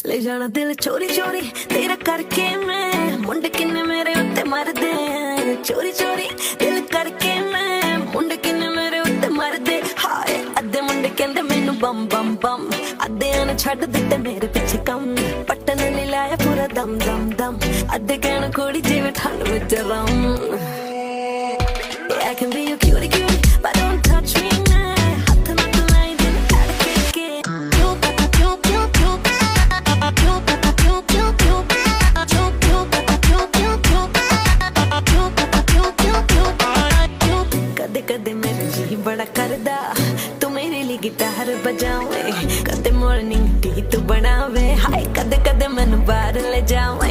ले जाना दिल चोरी चोरी तेरा करके मैं, मुंडे किन्ने मेरे उत्ते मरदे चोरी चोरी दिल करके मैं, मुंडे किन्ने मेरे उत्ते मरदे हाय। अद्धे मुंडे कहंदे मैनू बम बम बम, अद्धेयां ने छड्ड दित्ते मेरे पिछे कम, पट्टन ने लाया पूरा दम दम दम, अद्धे कहण कुड़ी जिवें ठंड विच रम। I can be your cutie cutie, but don't touch me now. हाथ ना तुलाई दिल धड़के के, क्यों क्यों क्यों क्यों क्यों क्यों क्यों क्यों क्यों क्यों। कदे कदे मेरा जी बड़ा करदा तू मेरे लिए गिटार बजावे, कदे मॉर्निंग टी तू बनावे हाय, कदे कदे मैनू बाहर ले जावे।